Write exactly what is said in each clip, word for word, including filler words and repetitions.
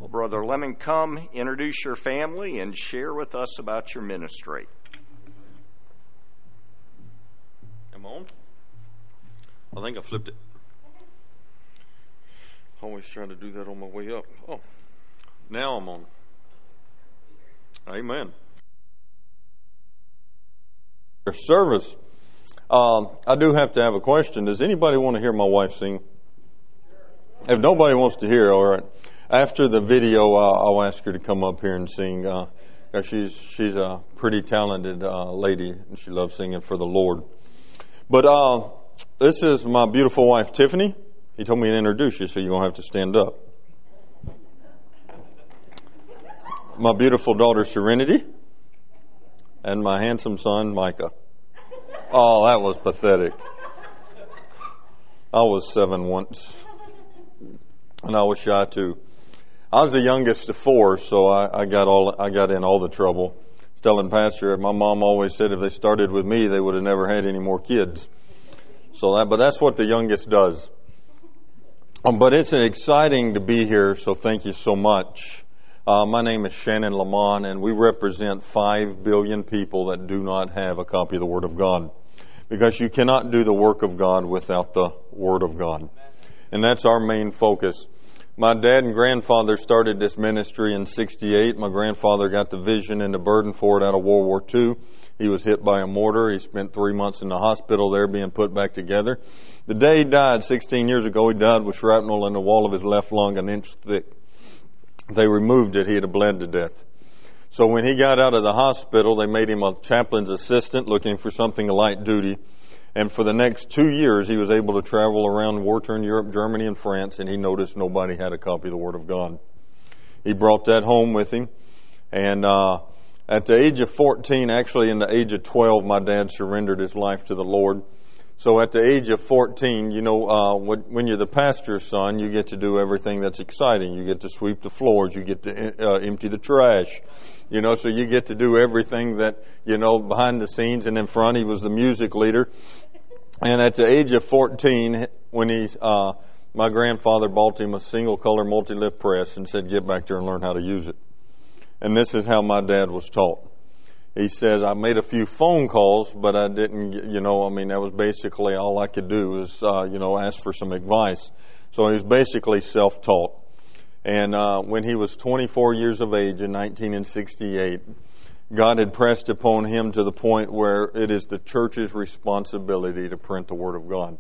Well, Brother Lemon, come introduce your family and share with us about your ministry. Am I on? I think I flipped it. Always trying to do that on my way up. Oh, now I'm on. Amen. Service. Um, I do have to have a question. Does anybody want to hear my wife sing? If nobody wants to hear, all right. After the video, uh, I'll ask her to come up here and sing. Uh, she's she's a pretty talented uh, lady, and she loves singing for the Lord. But uh, this is my beautiful wife, Tiffany. He told me to introduce you, so you're going to have to stand up. My beautiful daughter, Serenity. And my handsome son, Micah. Oh, that was pathetic. I was seven once. And I was shy too. I was the youngest of four, so I, I got all I got in all the trouble. I was telling Pastor, my mom always said if they started with me, they would have never had any more kids. So that, but that's what the youngest does. Um, but it's exciting to be here, so thank you so much. Uh, my name is Shannon Lamont, and we represent five billion people that do not have a copy of the Word of God. Because you cannot do the work of God without the Word of God. And that's our main focus. My dad and grandfather started this ministry in sixty-eight. My grandfather got the vision and the burden for it out of World War Two. He was hit by a mortar. He spent three months in the hospital there being put back together. The day he died, sixteen years ago, he died with shrapnel in the wall of his left lung an inch thick. They removed it. He had bled to death. So when he got out of the hospital, they made him a chaplain's assistant looking for something light duty. And for the next two years, he was able to travel around war-torn Europe, Germany, and France, and he noticed nobody had a copy of the Word of God. He brought that home with him. And uh, at the age of fourteen, actually in the age of twelve, my dad surrendered his life to the Lord. So at the age of fourteen, you know, uh, when you're the pastor's son, you get to do everything that's exciting. You get to sweep the floors. You get to uh, empty the trash. You know, so you get to do everything that, you know, behind the scenes. And in front, he was the music leader. And at the age of fourteen, when he, uh, my grandfather bought him a single color multi-lift press and said, get back there and learn how to use it. And this is how my dad was taught. He says, I made a few phone calls, but I didn't, you know, I mean, that was basically all I could do is, uh, you know, ask for some advice. So he was basically self-taught. And uh, when he was twenty-four years of age in nineteen sixty-eight, God had pressed upon him to the point where it is the church's responsibility to print the Word of God.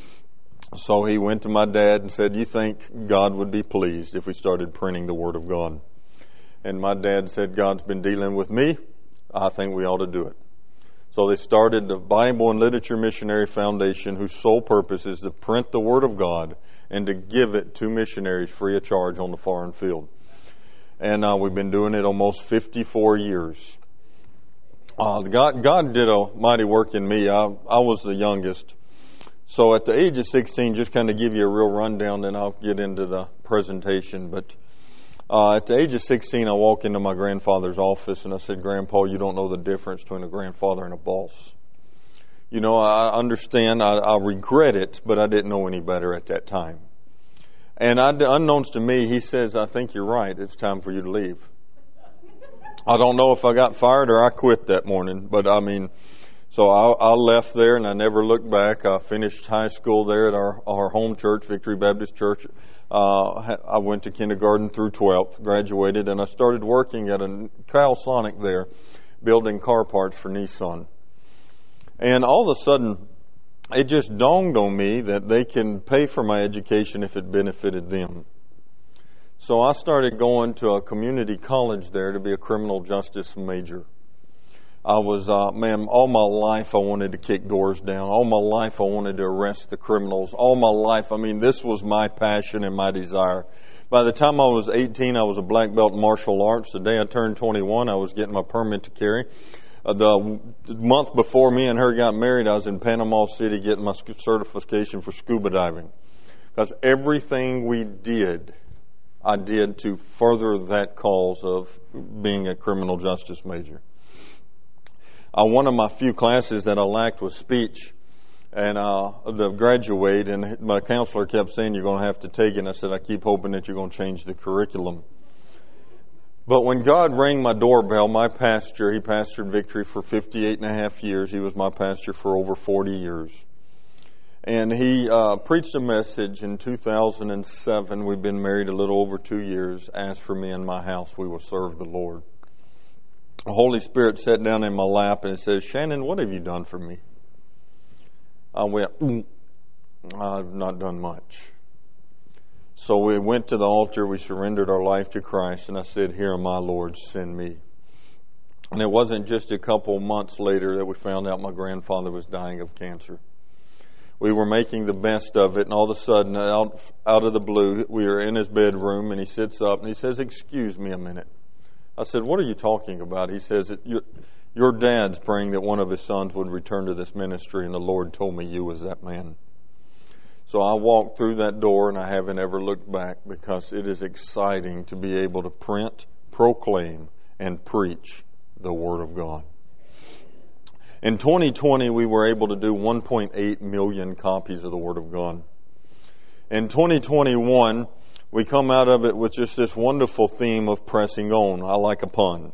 So he went to my dad and said, you think God would be pleased if we started printing the Word of God? And my dad said, God's been dealing with me. I think we ought to do it. So they started the Bible and Literature Missionary Foundation, whose sole purpose is to print the Word of God and to give it to missionaries free of charge on the foreign field. And uh, we've been doing it almost fifty-four years. Uh, God, God did a mighty work in me. I, I was the youngest. So at the age of sixteen, just kind of give you a real rundown, then I'll get into the presentation. But uh, at the age of sixteen, I walked into my grandfather's office and I said, Grandpa, you don't know the difference between a grandfather and a boss. You know, I understand, I, I regret it, but I didn't know any better at that time. And I, unknowns to me, he says, I think you're right. It's time for you to leave. I don't know if I got fired or I quit that morning, but I mean, so I, I left there and I never looked back. I finished high school there at our, our home church, Victory Baptist Church. Uh, I went to kindergarten through twelfth, graduated, and I started working at a Cal Sonic there, building car parts for Nissan. And all of a sudden, it just dawned on me that they can pay for my education if it benefited them. So I started going to a community college there to be a criminal justice major. I was, uh, man, all my life I wanted to kick doors down. All my life I wanted to arrest the criminals. All my life, I mean, this was my passion and my desire. By the time I was eighteen, I was a black belt in martial arts. The day I turned twenty-one, I was getting my permit to carry. Uh, the month before me and her got married, I was in Panama City getting my certification for scuba diving. Because everything we did, I did to further that cause of being a criminal justice major. Uh, one of my few classes that I lacked was speech. And uh, the graduate, and my counselor kept saying, you're going to have to take it. And I said, I keep hoping that you're going to change the curriculum. But when God rang my doorbell, my pastor, he pastored Victory for fifty-eight and a half years. He was my pastor for over forty years. And he uh, preached a message in two thousand seven. We've been married a little over two years. As for me and my house, we will serve the Lord. The Holy Spirit sat down in my lap and said, Shannon, what have you done for me? I went, mm, I've not done much. So we went to the altar, we surrendered our life to Christ, and I said, here am I, Lord, send me. And it wasn't just a couple months later that we found out my grandfather was dying of cancer. We were making the best of it, and all of a sudden, out, out of the blue, we were in his bedroom, and he sits up, and he says, excuse me a minute. I said, what are you talking about? He says, your, your dad's praying that one of his sons would return to this ministry, and the Lord told me you was that man. So I walked through that door and I haven't ever looked back, because it is exciting to be able to print, proclaim, and preach the Word of God. In twenty twenty, we were able to do one point eight million copies of the Word of God. In twenty twenty-one, we come out of it with just this wonderful theme of pressing on. I like a pun.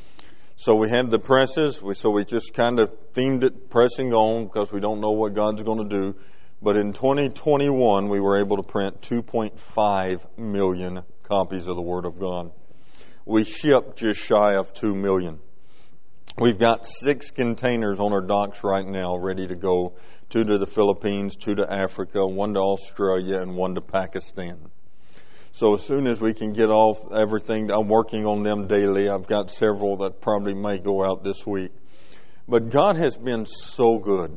So we had the presses, we, so we just kind of themed it pressing on, because we don't know what God's going to do. But in twenty twenty-one, we were able to print two point five million copies of the Word of God. We shipped just shy of two million. We've got six containers on our docks right now ready to go. Two to the Philippines, two to Africa, one to Australia, and one to Pakistan. So as soon as we can get off everything, I'm working on them daily. I've got several that probably may go out this week. But God has been so good.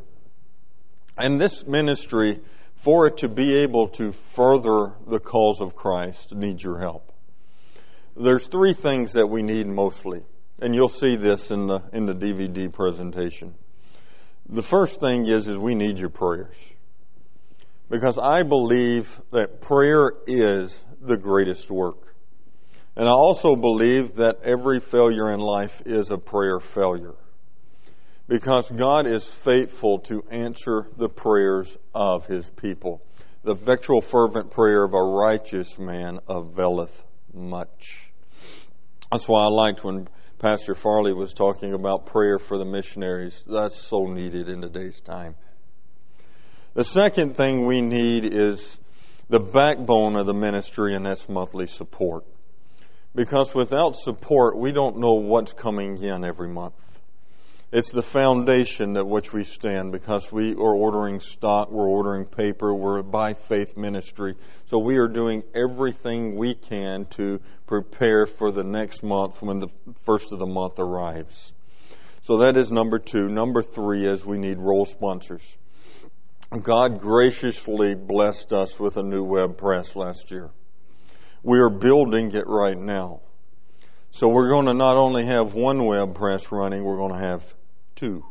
And this ministry, for it to be able to further the cause of Christ, needs your help. There's three things that we need mostly, and you'll see this in the in the D V D presentation. The first thing is is we need your prayers, because I believe that prayer is the greatest work, and I also believe that every failure in life is a prayer failure. Because God is faithful to answer the prayers of His people. The effectual fervent prayer of a righteous man availeth much. That's why I liked when Pastor Farley was talking about prayer for the missionaries. That's so needed in today's time. The second thing we need is the backbone of the ministry, and that's monthly support. Because without support, we don't know what's coming in every month. It's the foundation at which we stand, because we are ordering stock, we're ordering paper, we're a by faith ministry. So we are doing everything we can to prepare for the next month when the first of the month arrives. So that is number two. Number three is we need role sponsors. God graciously blessed us with a new web press last year. We are building it right now. So we're going to not only have one web press running, we're going to have two.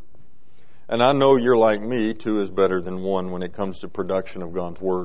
And I know you're like me, two is better than one when it comes to production of God's Word.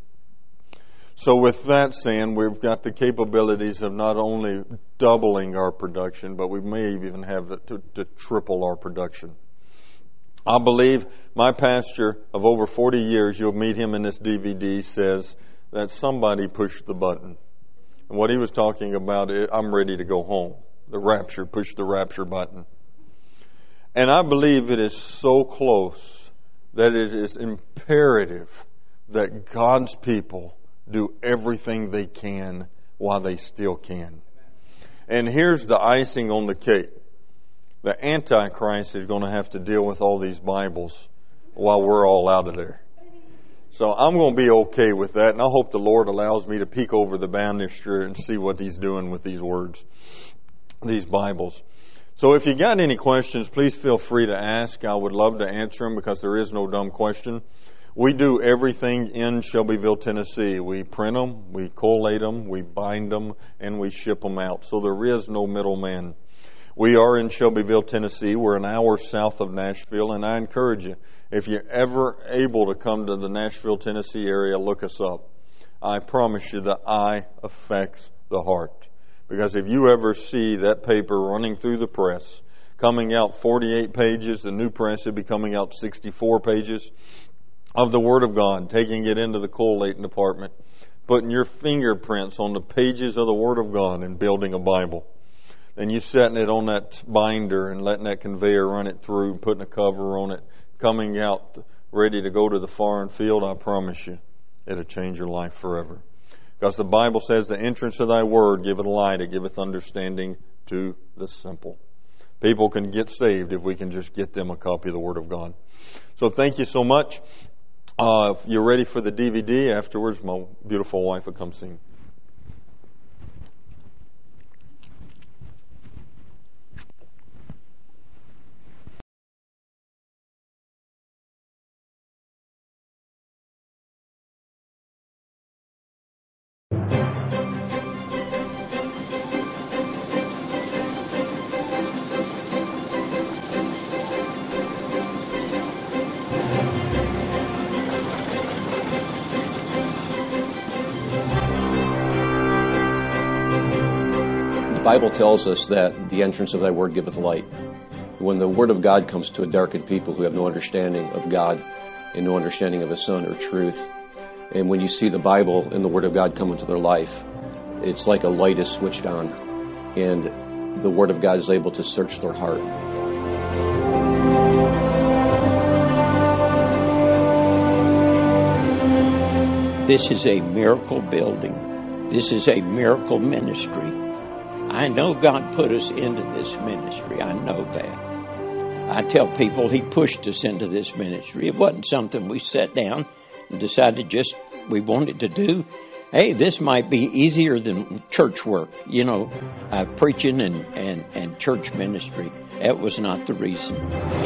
So with that saying, we've got the capabilities of not only doubling our production, but we may even have to, to triple our production. I believe my pastor of over forty years, you'll meet him in this D V D, says that somebody pushed the button. And what he was talking about, I'm ready to go home. The rapture, push the rapture button. And I believe it is so close that it is imperative that God's people do everything they can while they still can. And here's the icing on the cake. The Antichrist is going to have to deal with all these Bibles while we're all out of there. So I'm going to be okay with that, and I hope the Lord allows me to peek over the banister and see what He's doing with these words, these Bibles. So if you got any questions, please feel free to ask. I would love to answer them, because there is no dumb question. We do everything in Shelbyville, Tennessee. We print them, we collate them, we bind them, and we ship them out. So there is no middleman. We are in Shelbyville, Tennessee. We're an hour south of Nashville, and I encourage you, if you're ever able to come to the Nashville, Tennessee area, look us up. I promise you the eye affects the heart. Because if you ever see that paper running through the press, coming out forty-eight pages, the new press will be coming out sixty-four pages of the Word of God, taking it into the collating department, putting your fingerprints on the pages of the Word of God and building a Bible. And you setting it on that binder and letting that conveyor run it through and putting a cover on it, coming out ready to go to the foreign field, I promise you, it'll change your life forever. Because the Bible says, the entrance of thy word giveth light, it giveth understanding to the simple. People can get saved if we can just get them a copy of the Word of God. So thank you so much. Uh, if you're ready for the D V D, afterwards my beautiful wife will come sing. The Bible tells us that the entrance of thy word giveth light. When the word of God comes to a darkened people who have no understanding of God and no understanding of His Son or truth, and when you see the Bible and the word of God come into their life, it's like a light is switched on, and the word of God is able to search their heart. This is a miracle building. This is a miracle ministry. I know God put us into this ministry. I know that. I tell people He pushed us into this ministry. It wasn't something we sat down and decided just we wanted to do. Hey, this might be easier than church work, you know, uh, preaching and, and, and church ministry. That was not the reason.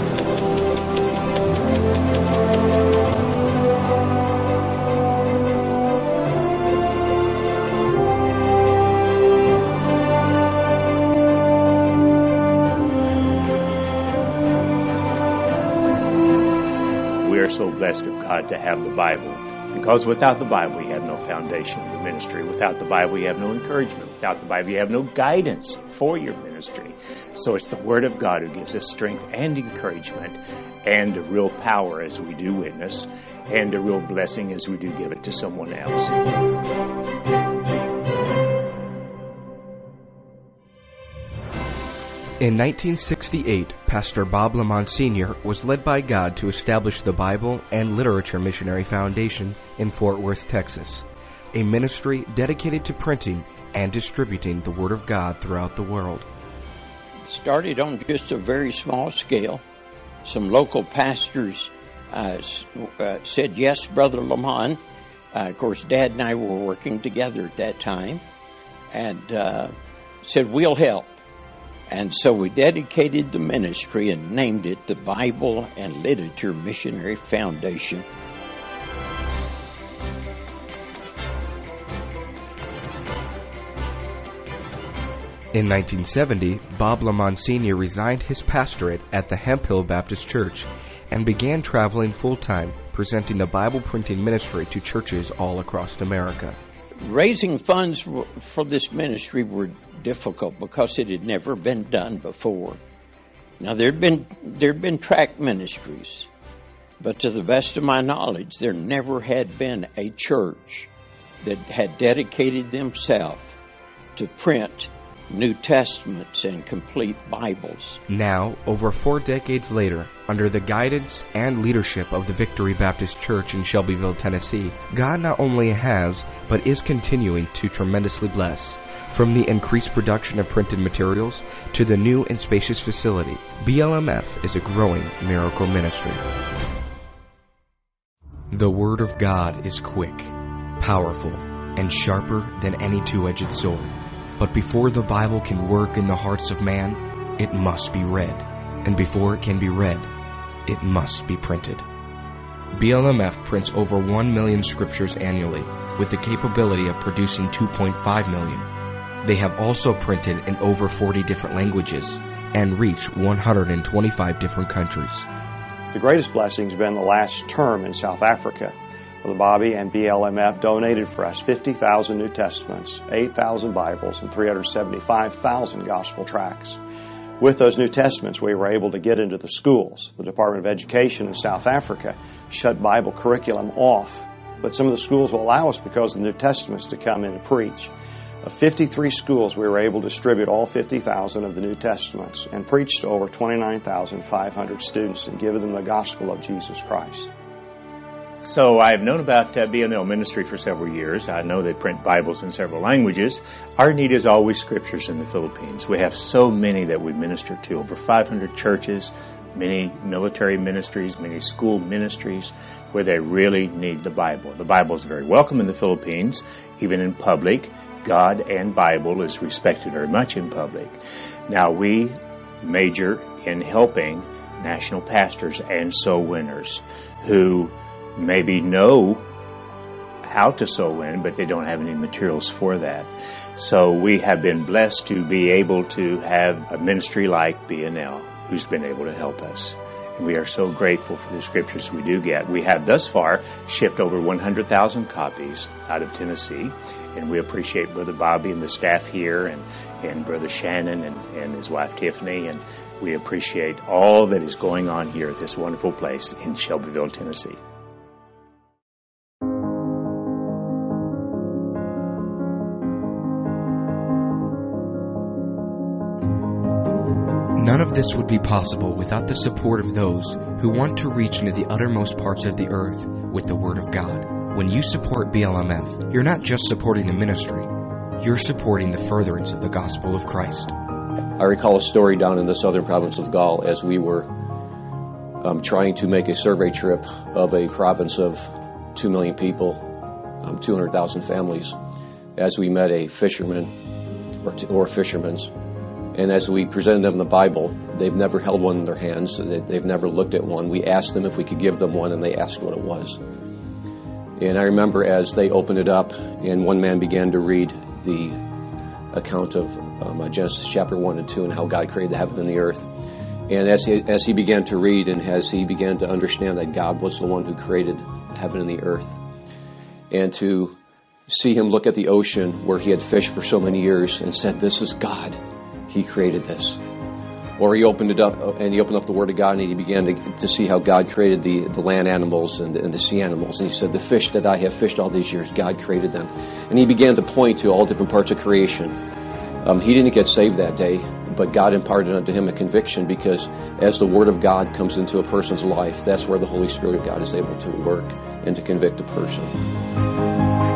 So blessed of God to have the Bible, because without the Bible you have no foundation of ministry. Without the Bible you have no encouragement. Without the Bible you have no guidance for your ministry. So it's the Word of God who gives us strength and encouragement and a real power as we do witness, and a real blessing as we do give it to someone else. In nineteen sixty-eight, Pastor Bob Lamont Senior was led by God to establish the Bible and Literature Missionary Foundation in Fort Worth, Texas, a ministry dedicated to printing and distributing the Word of God throughout the world. Started on just a very small scale. Some local pastors uh, uh, said, yes, Brother Lamont. Uh, of course, Dad and I were working together at that time, and uh, said, we'll help. And so we dedicated the ministry and named it the Bible and Literature Missionary Foundation. In nineteen seventy, Bob Lamont Senior resigned his pastorate at the Hemphill Baptist Church and began traveling full-time, presenting the Bible printing ministry to churches all across America. Raising funds for this ministry were difficult because it had never been done before. Now, there had been there had been tract ministries, but to the best of my knowledge, there never had been a church that had dedicated themselves to print New Testaments and complete Bibles. Now, over four decades later, under the guidance and leadership of the Victory Baptist Church in Shelbyville, Tennessee, God not only has, but is continuing to tremendously bless. From the increased production of printed materials to the new and spacious facility, B L M F is a growing miracle ministry. The Word of God is quick, powerful, and sharper than any two-edged sword. But before the Bible can work in the hearts of man, it must be read. And before it can be read, it must be printed. B L M F prints over one million scriptures annually, with the capability of producing two point five million. They have also printed in over forty different languages and reached one hundred twenty-five different countries. The greatest blessing has been the last term in South Africa. Brother Bobby and B L M F donated for us fifty thousand New Testaments, eight thousand Bibles, and three hundred seventy-five thousand Gospel tracts. With those New Testaments, we were able to get into the schools. The Department of Education in South Africa shut Bible curriculum off but some of the schools will allow us, because of the New Testaments, to come in and preach. Of fifty-three schools, we were able to distribute all fifty thousand of the New Testaments and preach to over twenty-nine thousand five hundred students and give them the gospel of Jesus Christ. So I've known about uh, B N L Ministry for several years. I know they print Bibles in several languages. Our need is always scriptures in the Philippines. We have so many that we minister to, over five hundred churches, many military ministries, many school ministries, where they really need the Bible. The Bible is very welcome in the Philippines, even in public. God and Bible is respected very much in public. Now, we major in helping national pastors and soul winners who maybe know how to soul win, but they don't have any materials for that. So we have been blessed to be able to have a ministry like B N L who's been able to help us. And we are so grateful for the scriptures we do get. We have thus far shipped over one hundred thousand copies out of Tennessee, and we appreciate Brother Bobby and the staff here, and, and Brother Shannon and, and his wife Tiffany, and we appreciate all that is going on here at this wonderful place in Shelbyville, Tennessee. None of this would be possible without the support of those who want to reach into the uttermost parts of the earth with the Word of God. When you support B L M F, you're not just supporting a ministry, you're supporting the furtherance of the gospel of Christ. I recall a story down in the southern province of Gaul as we were um, trying to make a survey trip of a province of two million people, um, two hundred thousand families, as we met a fisherman or, t- or fishermen's. And as we presented them the Bible, they've never held one in their hands. They've never looked at one. We asked them if we could give them one, and they asked what it was. And I remember as they opened it up, and one man began to read the account of um, Genesis chapter one and two and how God created the heaven and the earth. And as he, as he began to read and as he began to understand that God was the one who created heaven and the earth, and to see him look at the ocean where he had fished for so many years and said, "This is God. He created this." Or he opened it up and he opened up the Word of God and he began to, to see how God created the, the land animals and, and the sea animals. And he said, "The fish that I have fished all these years, God created them." And he began to point to all different parts of creation. Um, he didn't get saved that day, but God imparted unto him a conviction, because as the Word of God comes into a person's life, that's where the Holy Spirit of God is able to work and to convict a person.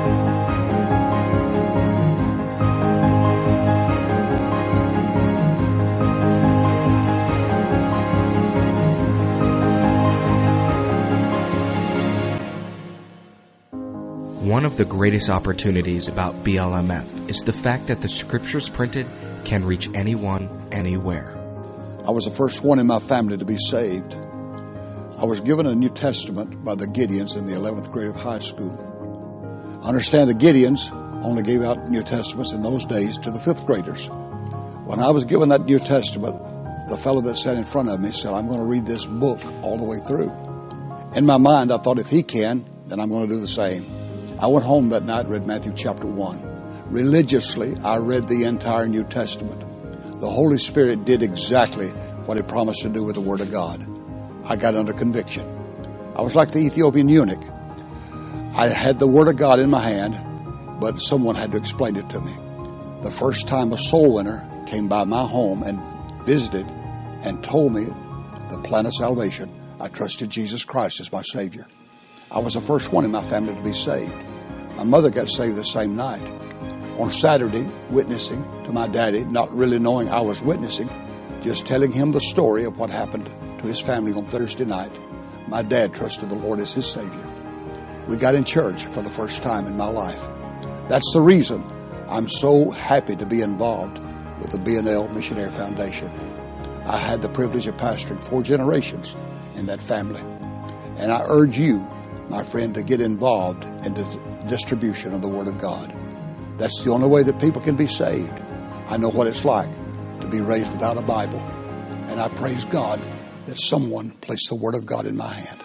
One of the greatest opportunities about B L M F is the fact that the scriptures printed can reach anyone, anywhere. I was the first one in my family to be saved. I was given a New Testament by the Gideons in the eleventh grade of high school. I understand the Gideons only gave out New Testaments in those days to the fifth graders. When I was given that New Testament, the fellow that sat in front of me said, "I'm going to read this book all the way through." In my mind, I thought, if he can, then I'm going to do the same. I went home that night and read Matthew chapter one. Religiously, I read the entire New Testament. The Holy Spirit did exactly what He promised to do with the Word of God. I got under conviction. I was like the Ethiopian eunuch. I had the Word of God in my hand, but someone had to explain it to me. The first time a soul winner came by my home and visited and told me the plan of salvation, I trusted Jesus Christ as my Savior. I was the first one in my family to be saved. My mother got saved the same night. On Saturday, witnessing to my daddy, not really knowing I was witnessing, just telling him the story of what happened to his family on Thursday night, my dad trusted the Lord as his Savior. We got in church for the first time in my life. That's the reason I'm so happy to be involved with the B N L Missionary Foundation. I had the privilege of pastoring four generations in that family. And I urge you, my friend, to get involved in the distribution of the Word of God. That's the only way that people can be saved. I know what it's like to be raised without a Bible. And I praise God that someone placed the Word of God in my hand.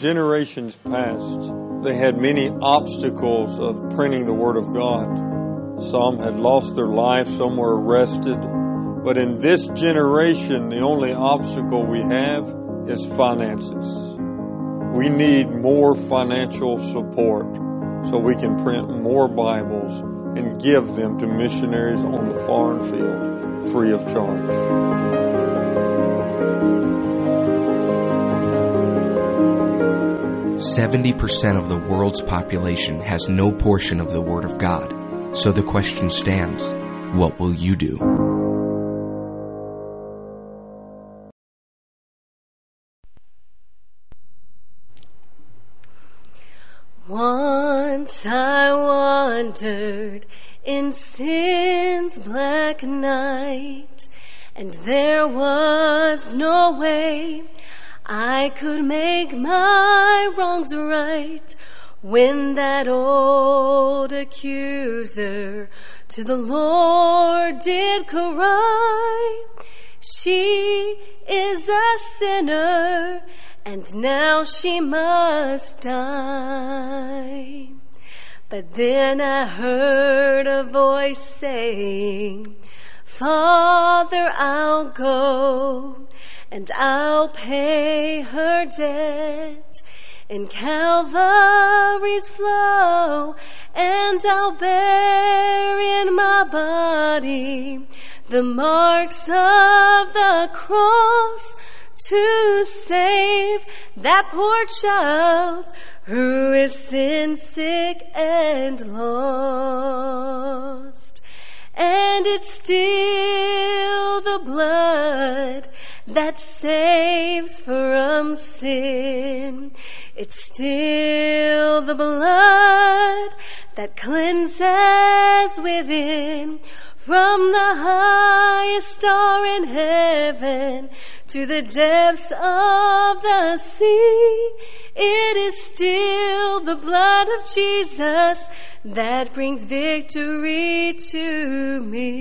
generations past, they had many obstacles of printing the Word of God. Some had lost their life, some were arrested. But in this generation, the only obstacle we have is finances. We need more financial support so we can print more Bibles and give them to missionaries on the foreign field free of charge. seventy percent of the world's population has no portion of the Word of God. So the question stands, what will you do? Once I wandered in sin's black night, and there was no way I could make my wrongs right, when that old accuser to the Lord did cry, she is a sinner, and now she must die. But then I heard a voice saying, Father, I'll go, and I'll pay her debt in Calvary's flow, and I'll bear in my body the marks of the cross, to save that poor child who is sin sick and lost. And it's still the blood that saves from sin. It's still the blood that cleanses within. From the highest star in heaven to the depths of the sea, it is still the blood of Jesus that brings victory to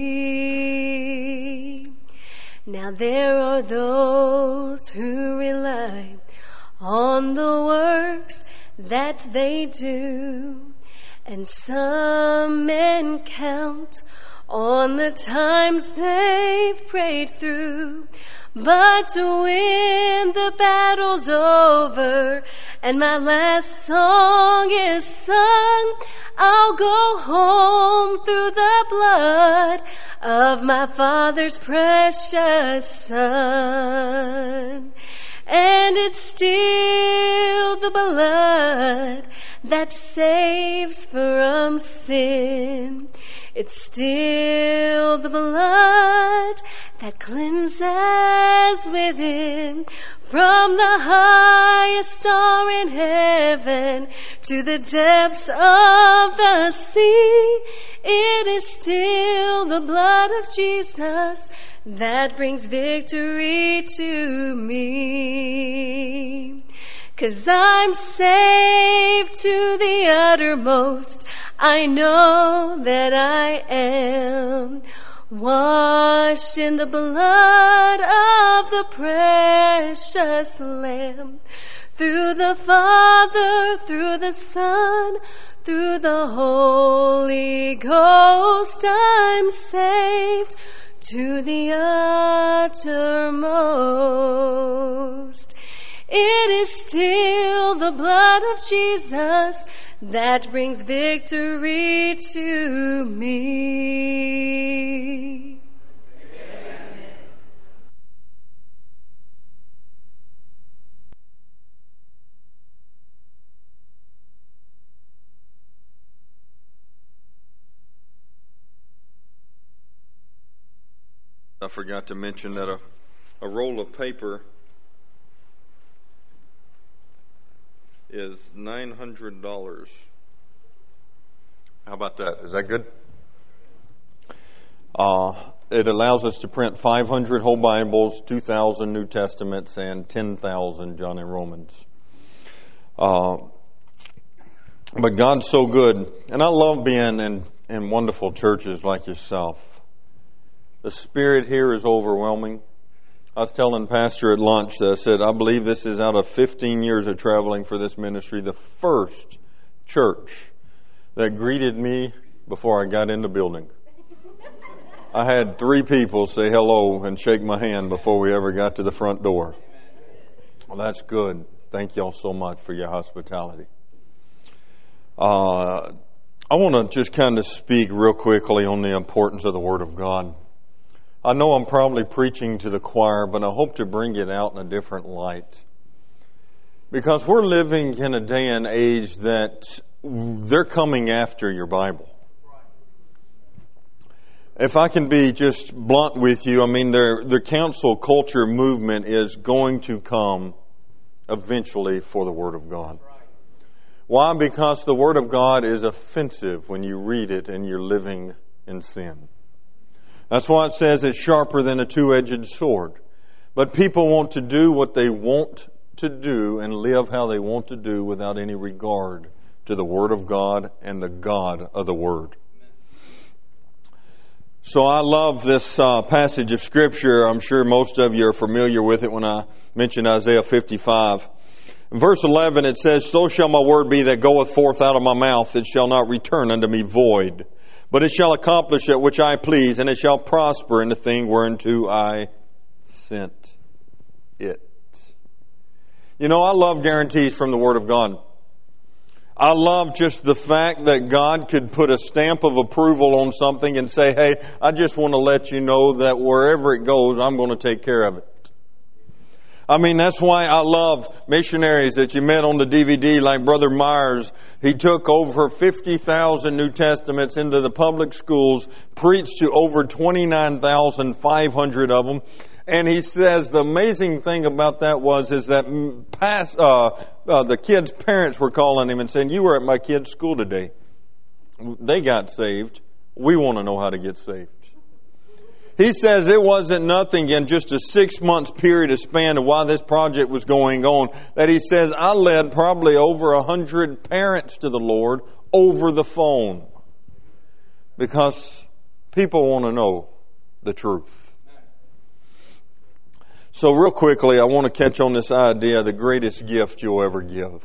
me. Now there are those who rely on the works that they do, and some men count on the times they've prayed through. But when the battle's over and my last song is sung, I'll go home through the blood of my Father's precious Son. And it's still the blood that saves from sin. It's still the blood that cleanses within. From the highest star in heaven to the depths of the sea, it is still the blood of Jesus that brings victory to me. 'Cause I'm saved to the uttermost, I know that I am, washed in the blood of the precious Lamb. Through the Father, through the Son, through the Holy Ghost, I'm saved to the uttermost. It is still the blood of Jesus that brings victory to me. Amen. I forgot to mention that a, a roll of paper is nine hundred dollars. How about that? Is that good? Uh, it allows us to print five hundred whole Bibles, two thousand New Testaments, and ten thousand John and Romans. Uh, but God's so good. And I love being in, in wonderful churches like yourself. The spirit here is overwhelming. I was telling Pastor at lunch that I said, I believe this is out of fifteen years of traveling for this ministry, the first church that greeted me before I got in the building. I had three people say hello and shake my hand before we ever got to the front door. Well, that's good. Thank y'all so much for your hospitality. Uh, I want to just kind of speak real quickly on the importance of the Word of God. I know I'm probably preaching to the choir, but I hope to bring it out in a different light. Because we're living in a day and age that they're coming after your Bible. If I can be just blunt with you, I mean, their, the council culture movement is going to come eventually for the Word of God. Why? Because the Word of God is offensive when you read it and you're living in sin. That's why it says it's sharper than a two-edged sword. But people want to do what they want to do and live how they want to do without any regard to the Word of God and the God of the Word. So I love this uh, passage of Scripture. I'm sure most of you are familiar with it when I mention Isaiah fifty-five. In verse eleven it says, So shall my word be that goeth forth out of my mouth. It shall not return unto me void, but it shall accomplish that which I please, and it shall prosper in the thing whereunto I sent it. You know, I love guarantees from the Word of God. I love just the fact that God could put a stamp of approval on something and say, hey, I just want to let you know that wherever it goes, I'm going to take care of it. I mean, that's why I love missionaries that you met on the D V D like Brother Myers. He took over fifty thousand New Testaments into the public schools, preached to over twenty-nine thousand five hundred of them. And he says the amazing thing about that was is that past, uh, uh, the kids' parents were calling him and saying, you were at my kid's school today. They got saved. We want to know how to get saved. He says it wasn't nothing in just a six months period of span of while this project was going on, that he says I led probably over a hundred parents to the Lord over the phone. Because people want to know the truth. So real quickly, I want to catch on this idea, the greatest gift you'll ever give.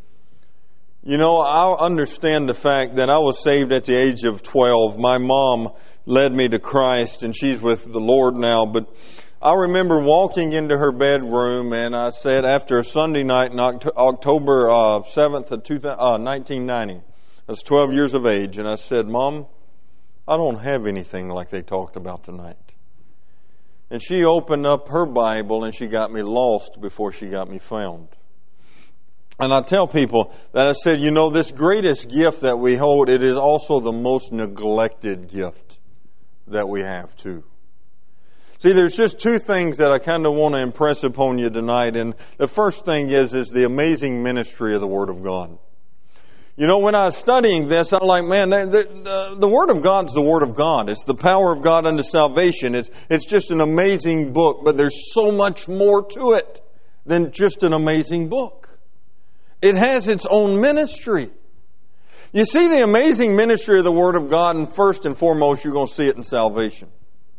You know, I understand the fact that I was saved at the age of twelve. My mom led me to Christ, and she's with the Lord now. But I remember walking into her bedroom, and I said, after a Sunday night in October uh, seventh of nineteen ninety, I was twelve years of age, and I said, Mom, I don't have anything like they talked about tonight. And she opened up her Bible and she got me lost before she got me found. And I tell people that I said, you know, this greatest gift that we hold, it is also the most neglected gift that we have too. See, there's just two things that I kind of want to impress upon you tonight. And the first thing is, is the amazing ministry of the Word of God. You know, when I was studying this, I'm like, man, the, the, the Word of God's the Word of God. It's the power of God unto salvation. It's, it's just an amazing book, but there's so much more to it than just an amazing book. It has its own ministry. You see the amazing ministry of the Word of God, and first and foremost, you're going to see it in salvation.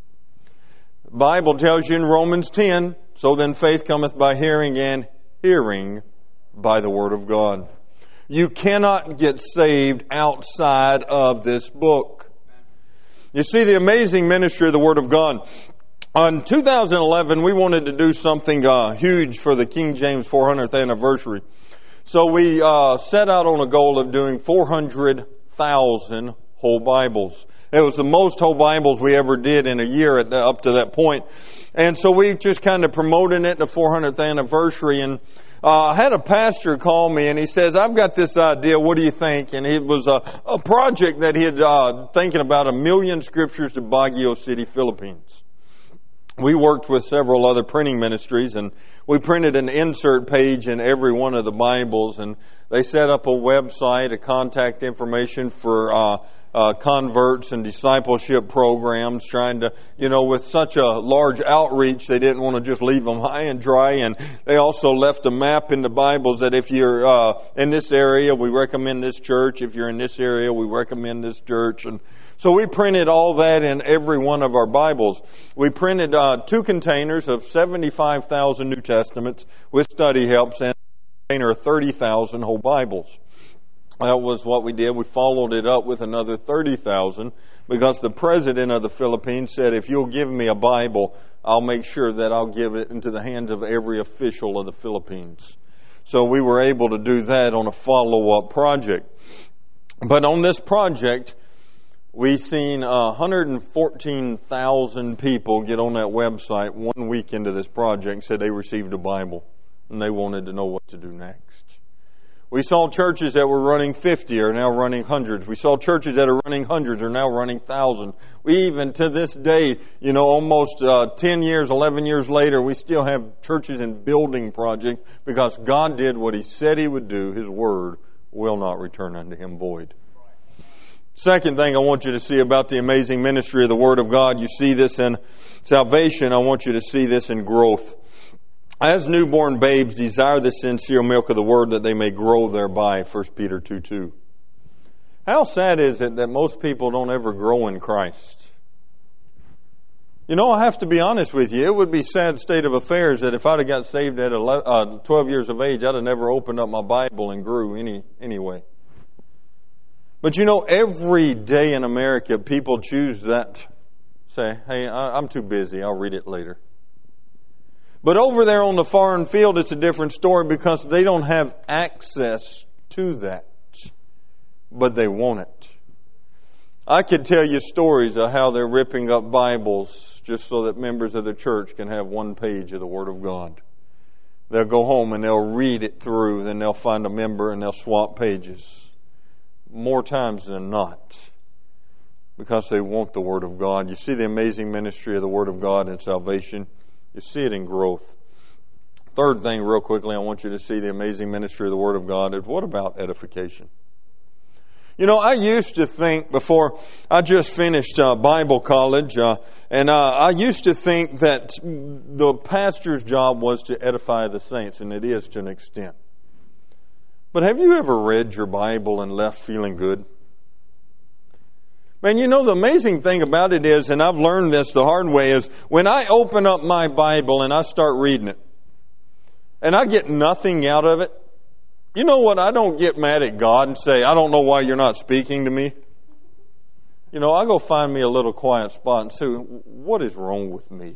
The Bible tells you in Romans ten, so then faith cometh by hearing, and hearing by the Word of God. You cannot get saved outside of this book. You see the amazing ministry of the Word of God. In two thousand eleven, we wanted to do something uh, huge for the King James four hundredth anniversary. So we uh, set out on a goal of doing four hundred thousand whole Bibles. It was the most whole Bibles we ever did in a year at the, up to that point. And so we just kind of promoted it, the four hundredth anniversary. And Uh, I had a pastor call me and he says, I've got this idea, what do you think? And it was a, a project that he had uh, thinking about a million scriptures to Baguio City, Philippines. We worked with several other printing ministries, and we printed an insert page in every one of the Bibles, and They set up a website, a contact information for uh, uh, converts and discipleship programs, trying to, you know, with such a large outreach, they didn't want to just leave them high and dry. And they also left a map in the Bibles that if you're uh, in this area, we recommend this church. If you're in this area, we recommend this church. And so we printed all that in every one of our Bibles. We printed uh, two containers of seventy-five thousand New Testaments with study helps and a container of thirty thousand whole Bibles. That was what we did. We followed it up with another thirty thousand because the president of the Philippines said, if you'll give me a Bible, I'll make sure that I'll give it into the hands of every official of the Philippines. So we were able to do that on a follow-up project. But on this project, we seen one hundred fourteen thousand people get on that website one week into this project and said they received a Bible and they wanted to know what to do next. We saw churches that were running fifty are now running hundreds. We saw churches that are running hundreds are now running thousands. We even to this day, you know, almost uh, ten years, eleven years later, we still have churches in building projects because God did what He said He would do. His word will not return unto Him void. Second thing I want you to see about the amazing ministry of the Word of God, you see this in salvation. I want you to see this in growth. As newborn babes desire the sincere milk of the Word that they may grow thereby, First Peter two two. How sad is it that most people don't ever grow in Christ? You know, I have to be honest with you. It would be a sad state of affairs that if I'd have got saved at twelve years of age, I'd have never opened up my Bible and grew any anyway. But you know, every day in America, people choose that. Say, hey, I'm too busy. I'll read it later. But over there on the foreign field, it's a different story because they don't have access to that. But they want it. I could tell you stories of how they're ripping up Bibles just so that members of the church can have one page of the Word of God. They'll go home and they'll read it through, then they'll find a member and they'll swap pages. More times than not. Because they want the Word of God. You see the amazing ministry of the Word of God in salvation. You see it in growth. Third thing, real quickly, I want you to see the amazing ministry of the Word of God is what about edification? You know, I used to think before I just finished uh, Bible college, uh, and uh, I used to think that the pastor's job was to edify the saints, and it is to an extent. But have you ever read your Bible and left feeling good? Man, you know, the amazing thing about it is, and I've learned this the hard way, is when I open up my Bible and I start reading it, and I get nothing out of it, you know what? I don't get mad at God and say, I don't know why you're not speaking to me. You know, I go find me a little quiet spot and say, what is wrong with me?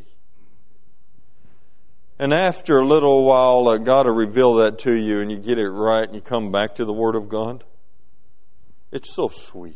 And after a little while, uh, God will reveal that to you and you get it right and you come back to the Word of God. It's so sweet.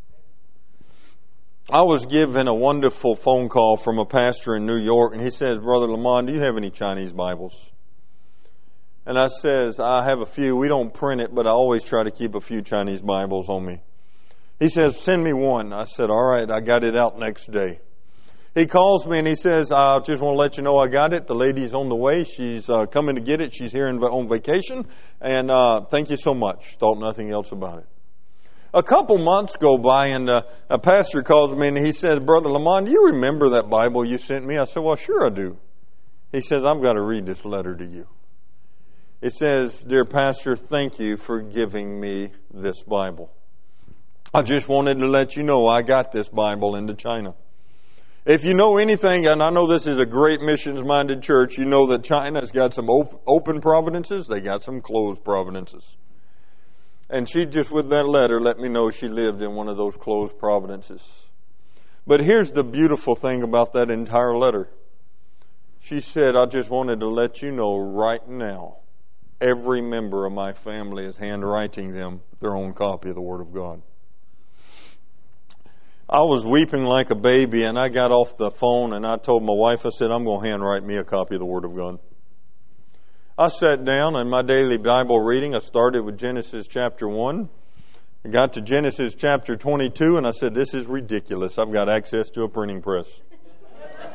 I was given a wonderful phone call from a pastor in New York, and he says, Brother Lamont, do you have any Chinese Bibles? And I says, I have a few. We don't print it, but I always try to keep a few Chinese Bibles on me. He says, send me one. I said, all right, I got it out next day. He calls me and he says, I just want to let you know I got it. The lady's on the way. She's uh, coming to get it. She's here in, on vacation. And uh, thank you so much. Thought nothing else about it. A couple months go by and uh, a pastor calls me and he says, Brother Lamont, do you remember that Bible you sent me? I said, well, sure I do. He says, I've got to read this letter to you. It says, Dear Pastor, thank you for giving me this Bible. I just wanted to let you know I got this Bible into China. If you know anything, and I know this is a great missions-minded church, you know that China's got some open providences, they got some closed providences. And she just, with that letter, let me know she lived in one of those closed providences. But here's the beautiful thing about that entire letter. She said, I just wanted to let you know right now, every member of my family is handwriting them their own copy of the Word of God. I was weeping like a baby, and I got off the phone and I told my wife, I said, I'm going to handwrite me a copy of the Word of God. I sat down in my daily Bible reading. I started with Genesis chapter one. I got to Genesis chapter twenty-two, and I said, this is ridiculous. I've got access to a printing press.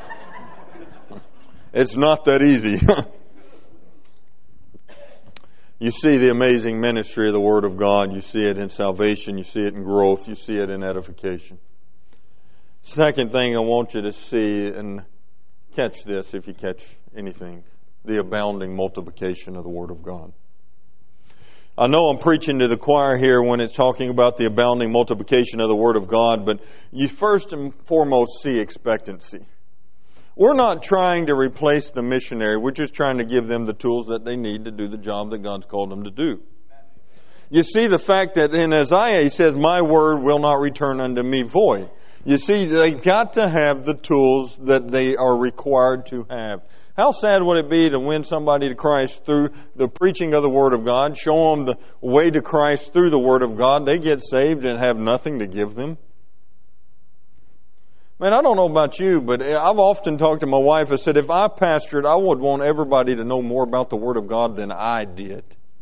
It's not that easy. You see the amazing ministry of the Word of God. You see it in salvation. You see it in growth. You see it in edification. Second thing I want you to see, and catch this if you catch anything, the abounding multiplication of the Word of God. I know I'm preaching to the choir here when it's talking about the abounding multiplication of the Word of God, but you first and foremost see expectancy. We're not trying to replace the missionary. We're just trying to give them the tools that they need to do the job that God's called them to do. You see the fact that in Isaiah he says, my word will not return unto me void. You see, they've got to have the tools that they are required to have. How sad would it be to win somebody to Christ through the preaching of the Word of God, show them the way to Christ through the Word of God, they get saved and have nothing to give them? Man, I don't know about you, but I've often talked to my wife. I said, if I pastored, I would want everybody to know more about the Word of God than I did.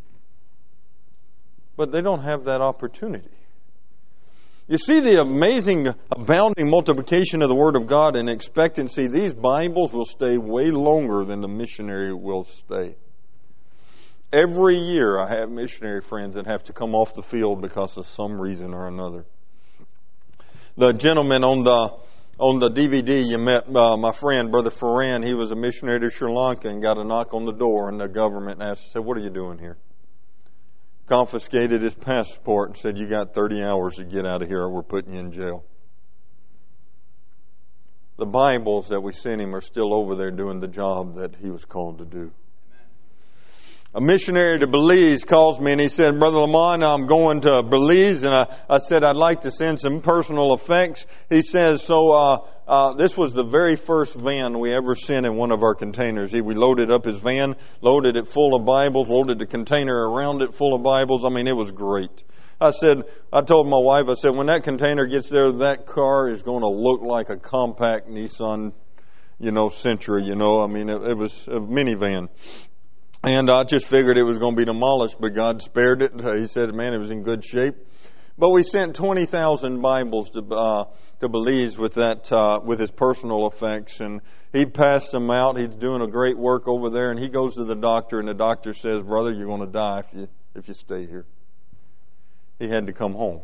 But they don't have that opportunity. You see the amazing, abounding multiplication of the Word of God and expectancy. These Bibles will stay way longer than the missionary will stay. Every year I have missionary friends that have to come off the field because of some reason or another. The gentleman on the On the D V D, you met uh, my friend, Brother Ferran. He was a missionary to Sri Lanka and got a knock on the door, and the government asked, said, what are you doing here? Confiscated his passport and said, you got thirty hours to get out of here or we're putting you in jail. The Bibles that we sent him are still over there doing the job that he was called to do. A missionary to Belize calls me and he said, Brother Lamont, I'm going to Belize, and I, I said I'd like to send some personal effects. He says, so uh, uh, this was the very first van we ever sent in one of our containers. He, we loaded up his van, loaded it full of Bibles, loaded the container around it full of Bibles. I mean, it was great. I said, I told my wife, I said, when that container gets there, that car is going to look like a compact Nissan, you know, Sentra, you know. I mean, it, it was a minivan. And I just figured it was going to be demolished, but God spared it. He said, man, it was in good shape. But we sent twenty thousand Bibles to uh, to Belize with that uh, with his personal effects, and he passed them out. He's doing a great work over there, and he goes to the doctor, and the doctor says, brother, you're going to die if you if you stay here. He had to come home.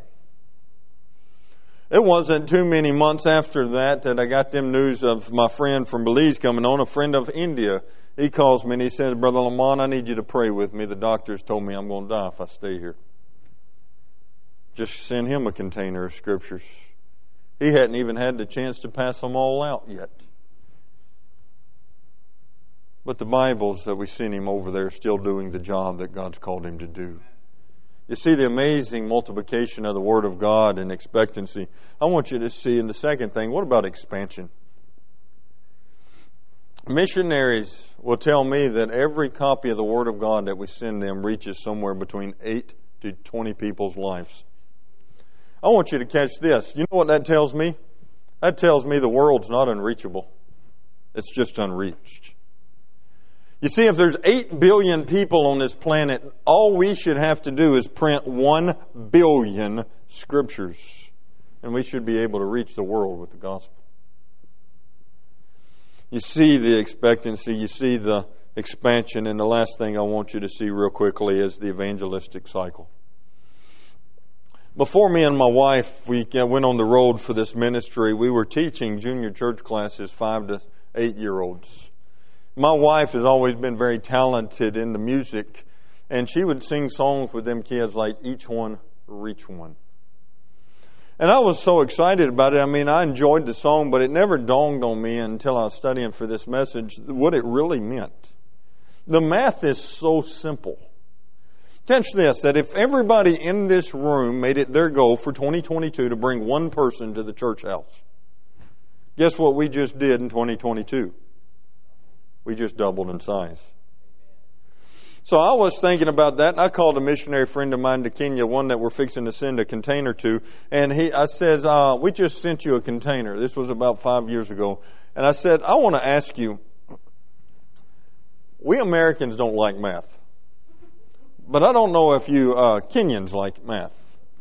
It wasn't too many months after that that I got them news of my friend from Belize coming on, a friend of India. He calls me and he says, Brother Lamont, I need you to pray with me. The doctors told me I'm going to die if I stay here. Just send him a container of scriptures. He hadn't even had the chance to pass them all out yet. But the Bibles that we sent him over there are still doing the job that God's called him to do. You see the amazing multiplication of the Word of God and expectancy. I want you to see in the second thing, what about expansion? Missionaries will tell me that every copy of the Word of God that we send them reaches somewhere between eight to twenty people's lives. I want you to catch this. You know what that tells me? That tells me the world's not unreachable. It's just unreached. You see, if there's eight billion people on this planet, all we should have to do is print one billion scriptures, and we should be able to reach the world with the gospel. You see the expectancy, you see the expansion, and the last thing I want you to see real quickly is the evangelistic cycle. Before me and my wife, we went on the road for this ministry, we were teaching junior church classes, five to eight year olds. My wife has always been very talented in the music, and she would sing songs with them kids like Each One, Reach One. And I was so excited about it. I mean, I enjoyed the song, but it never dawned on me until I was studying for this message what it really meant. The math is so simple. Catch this, that if everybody in this room made it their goal for twenty twenty-two to bring one person to the church house, guess what we just did in twenty twenty-two? We just doubled in size. So I was thinking about that, and I called a missionary friend of mine to Kenya, one that we're fixing to send a container to, and he, I said, uh, we just sent you a container. This was about five years ago. And I said, I want to ask you, we Americans don't like math, but I don't know if you uh, Kenyans like math.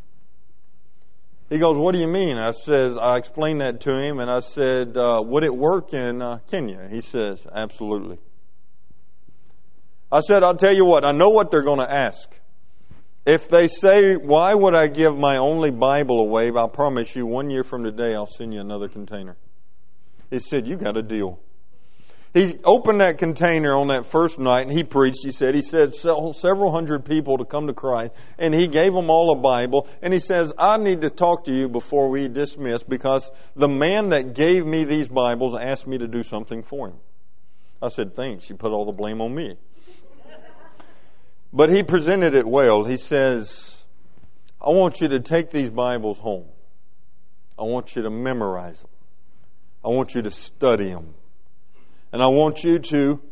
He goes, what do you mean? I says, I explained that to him, and I said, uh, would it work in uh, Kenya? He says, absolutely. I said, I'll tell you what, I know what they're going to ask. If they say, why would I give my only Bible away? I promise you, one year from today, I'll send you another container. He said, you got a deal. He opened that container on that first night and he preached. He said, he said several hundred people to come to Christ, and he gave them all a Bible. And he says, I need to talk to you before we dismiss, because the man that gave me these Bibles asked me to do something for him. I said, thanks. You put all the blame on me. But he presented it well. He says, I want you to take these Bibles home. I want you to memorize them. I want you to study them. And I want you to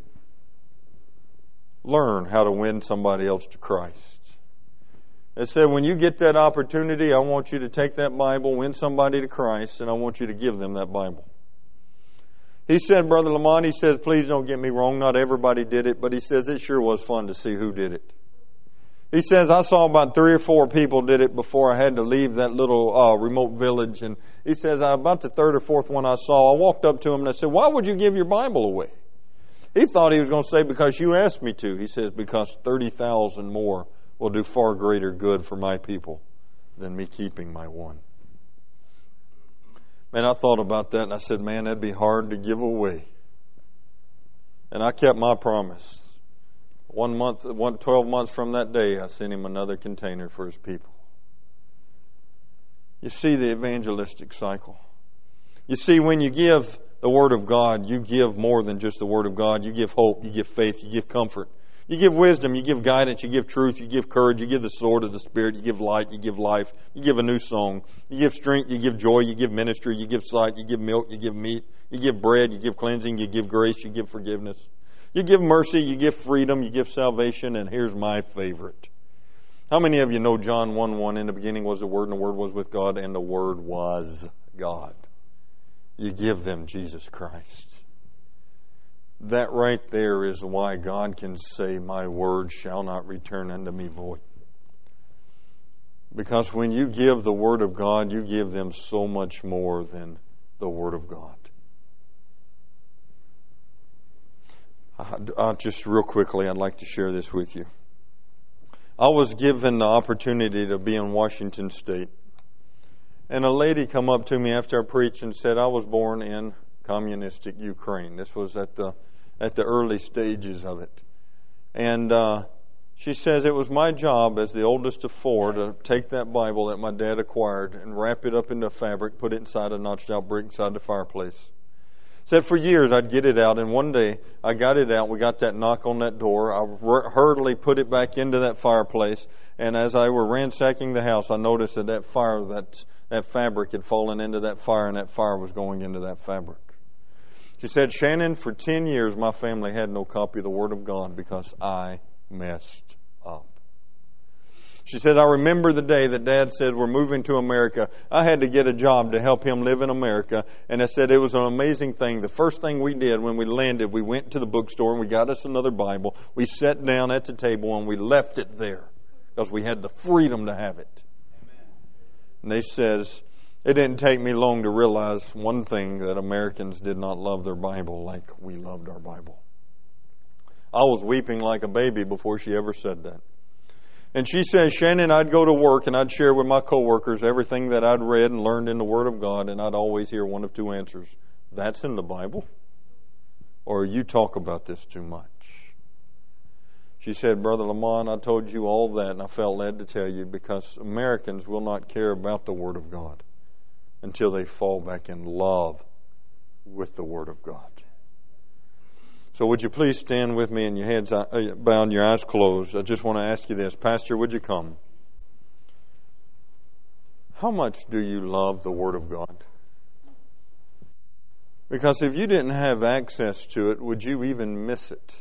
learn how to win somebody else to Christ. It said, when you get that opportunity, I want you to take that Bible, win somebody to Christ, and I want you to give them that Bible. He said, Brother Lamont, he says, please don't get me wrong, not everybody did it, but he says it sure was fun to see who did it. He says, I saw about three or four people did it before I had to leave that little uh, remote village. And he says, about the third or fourth one I saw, I walked up to him and I said, why would you give your Bible away? He thought he was going to say, because you asked me to. He says, because thirty thousand more will do far greater good for my people than me keeping my one. Man, I thought about that and I said, man, that'd be hard to give away. And I kept my promise. One month, one, twelve months from that day, I sent him another container for his people. You see the evangelistic cycle. You see, when you give the Word of God, you give more than just the Word of God. You give hope, you give faith, you give comfort. You give wisdom, you give guidance, you give truth, you give courage, you give the sword of the Spirit, you give light, you give life, you give a new song, you give strength, you give joy, you give ministry, you give sight, you give milk, you give meat, you give bread, you give cleansing, you give grace, you give forgiveness. You give mercy, you give freedom, you give salvation, and here's my favorite. How many of you know John one one, in the beginning was the Word, and the Word was with God, and the Word was God? You give them Jesus Christ. That right there is why God can say, my word shall not return unto me void. Because when you give the Word of God, you give them so much more than the Word of God. Uh, just real quickly, I'd like to share this with you. I was given the opportunity to be in Washington State. And a lady come up to me after I preached and said, I was born in communistic Ukraine. This was at the at the early stages of it. And uh, she says, it was my job as the oldest of four to take that Bible that my dad acquired and wrap it up into fabric, put it inside a notched out brick inside the fireplace. Said for years I'd get it out, and one day I got it out. We got that knock on that door. I hurriedly put it back into that fireplace, and as I were ransacking the house, I noticed that that fire, that that fabric had fallen into that fire, and that fire was going into that fabric. She said, Shannon, for ten years my family had no copy of the Word of God because I messed up. She said, I remember the day that Dad said, we're moving to America. I had to get a job to help him live in America. And I said, it was an amazing thing. The first thing we did when we landed, we went to the bookstore and we got us another Bible. We sat down at the table and we left it there because we had the freedom to have it. Amen. And they says, it didn't take me long to realize one thing, that Americans did not love their Bible like we loved our Bible. I was weeping like a baby before she ever said that. And she says, Shannon, I'd go to work and I'd share with my coworkers everything that I'd read and learned in the Word of God, and I'd always hear one of two answers. That's in the Bible? Or you talk about this too much? She said, Brother Lamont, I told you all that, and I felt led to tell you because Americans will not care about the Word of God until they fall back in love with the Word of God. So would you please stand with me and your heads bowed and your eyes closed. I just want to ask you this. Pastor, would you come? How much do you love the Word of God? Because if you didn't have access to it, would you even miss it?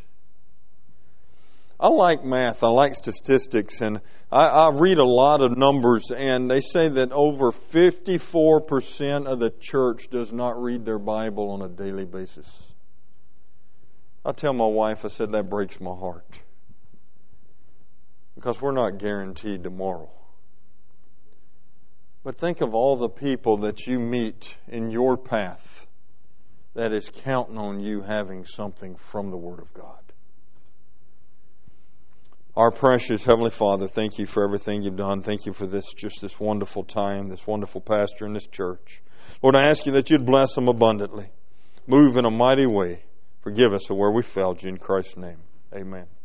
I like math. I like statistics. And I, I read a lot of numbers. And they say that over fifty-four percent of the church does not read their Bible on a daily basis. I tell my wife, I said, that breaks my heart. Because we're not guaranteed tomorrow. But think of all the people that you meet in your path that is counting on you having something from the Word of God. Our precious Heavenly Father, thank you for everything you've done. Thank you for this, just this wonderful time, this wonderful pastor in this church. Lord, I ask you that you'd bless them abundantly. Move in a mighty way. Forgive us of where we failed you in Christ's name. Amen.